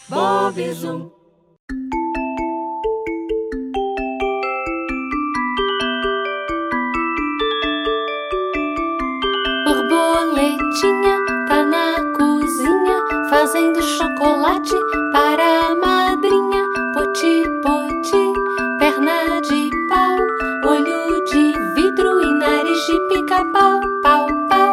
Bob e Zoom. Borboletinha tá na cozinha fazendo chocolate para a madrinha. Poti, poti, perna de pau, olho de vidro e nariz de pica-pau, pau, pau.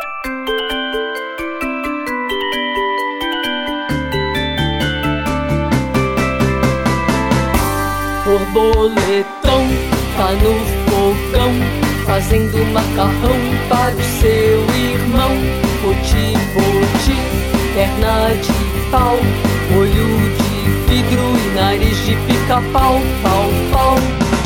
Borboletão tá no fogão fazendo macarrão para o seu irmão. Poti, poti, perna de pau, olho de vidro e nariz de pica-pau, pau, pau.